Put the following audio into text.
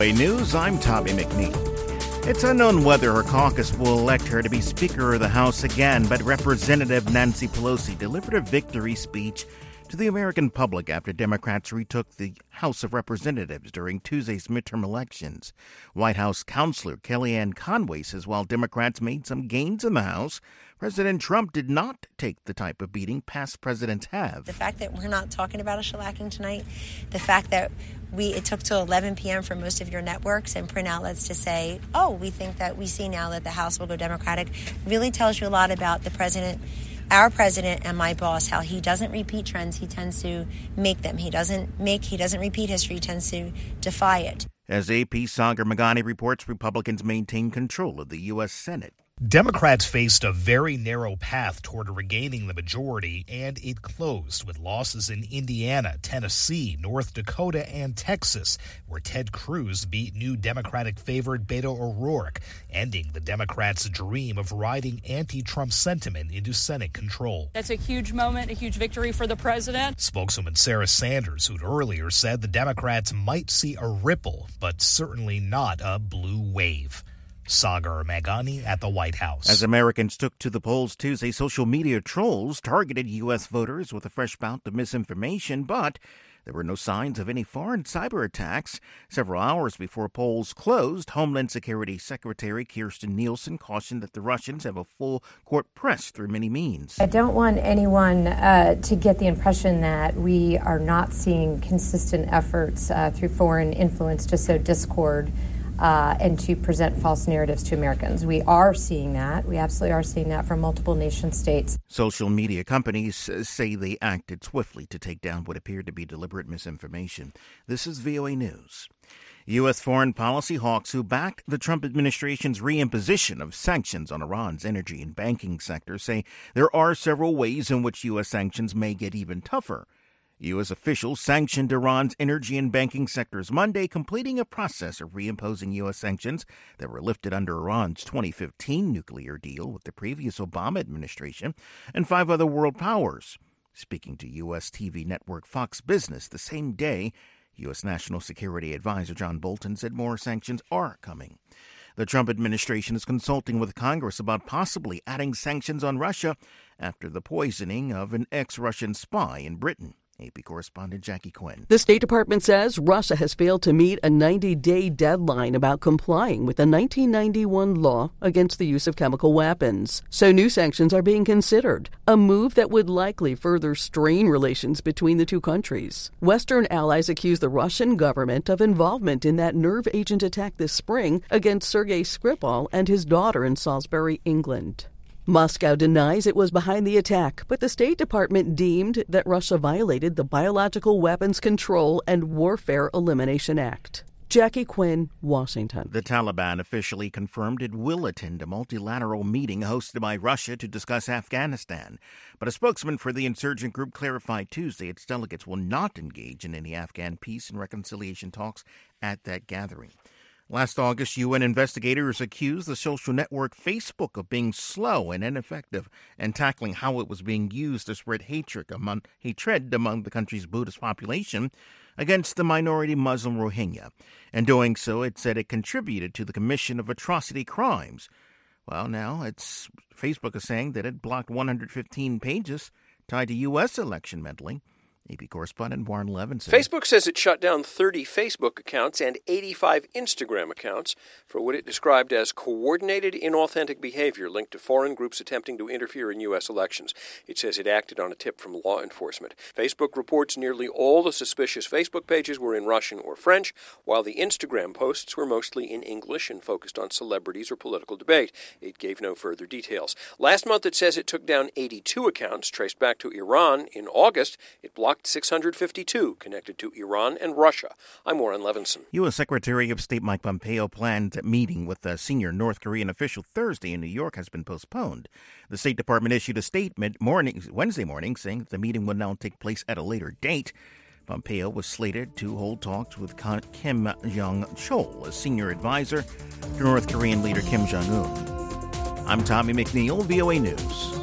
News, I'm Tommy McNeil. It's unknown whether her caucus will elect her to be Speaker of the House again, but Representative Nancy Pelosi delivered a victory speech to the American public after Democrats retook the House of Representatives during Tuesday's midterm elections. White House counselor Kellyanne Conway says while Democrats made some gains in the House, President Trump did not take the type of beating past presidents have. The fact that we're not talking about a shellacking tonight, the fact that it took till 11 p.m. for most of your networks and print outlets to say, we see now that the House will go Democratic, really tells you a lot about the president, our president and my boss, how he doesn't repeat trends, he tends to make them. He doesn't repeat history, he tends to defy it. As AP Sagar Magani reports, Republicans maintain control of the U.S. Senate. Democrats faced a very narrow path toward regaining the majority, and it closed with losses in Indiana, Tennessee, North Dakota, and Texas, where Ted Cruz beat new Democratic favorite Beto O'Rourke, ending the Democrats' dream of riding anti-Trump sentiment into Senate control. That's a huge moment, a huge victory for the president. Spokeswoman Sarah Sanders, who'd earlier said the Democrats might see a ripple, but certainly not a blue wave. Sagar Magani at the White House. As Americans took to the polls Tuesday, social media trolls targeted U.S. voters with a fresh bout of misinformation, but there were no signs of any foreign cyber attacks. Several hours before polls closed, Homeland Security Secretary Kirstjen Nielsen cautioned that the Russians have a full court press through many means. I don't want anyone to get the impression that we are not seeing consistent efforts through foreign influence to sow discord and to present false narratives to Americans. We are seeing that. We absolutely are seeing that from multiple nation states. Social media companies say they acted swiftly to take down what appeared to be deliberate misinformation. This is VOA News. U.S. foreign policy hawks who backed the Trump administration's reimposition of sanctions on Iran's energy and banking sector say there are several ways in which U.S. sanctions may get even tougher. U.S. officials sanctioned Iran's energy and banking sectors Monday, completing a process of reimposing U.S. sanctions that were lifted under Iran's 2015 nuclear deal with the previous Obama administration and 5 other world powers. Speaking to U.S. TV network Fox Business the same day, U.S. National Security Advisor John Bolton said more sanctions are coming. The Trump administration is consulting with Congress about possibly adding sanctions on Russia after the poisoning of an ex-Russian spy in Britain. AP correspondent Jackie Quinn. The State Department says Russia has failed to meet a 90-day deadline about complying with the 1991 law against the use of chemical weapons. So new sanctions are being considered, a move that would likely further strain relations between the two countries. Western allies accuse the Russian government of involvement in that nerve agent attack this spring against Sergei Skripal and his daughter in Salisbury, England. Moscow denies it was behind the attack, but the State Department deemed that Russia violated the Biological Weapons Control and Warfare Elimination Act. Jackie Quinn, Washington. The Taliban officially confirmed it will attend a multilateral meeting hosted by Russia to discuss Afghanistan. But a spokesman for the insurgent group clarified Tuesday its delegates will not engage in any Afghan peace and reconciliation talks at that gathering. Last August, UN investigators accused the social network Facebook of being slow and ineffective in tackling how it was being used to spread hatred among the country's Buddhist population against the minority Muslim Rohingya. In doing so, it said it contributed to the commission of atrocity crimes. Well, now Facebook is saying that it blocked 115 pages tied to U.S. election meddling. AP correspondent Warren Levinson. Facebook says it shut down 30 Facebook accounts and 85 Instagram accounts for what it described as coordinated inauthentic behavior linked to foreign groups attempting to interfere in U.S. elections. It says it acted on a tip from law enforcement. Facebook reports nearly all the suspicious Facebook pages were in Russian or French, while the Instagram posts were mostly in English and focused on celebrities or political debate. It gave no further details. Last month, it says it took down 82 accounts traced back to Iran. In August, it blocked 652 connected to Iran and Russia. I'm Warren Levinson. U.S. Secretary of State Mike Pompeo planned a meeting with a senior North Korean official Thursday in New York has been postponed. The State Department issued a statement Wednesday morning saying that the meeting will now take place at a later date. Pompeo was slated to hold talks with Kim Jong-chol, a senior advisor to North Korean leader Kim Jong-un. I'm Tommy McNeil, VOA News.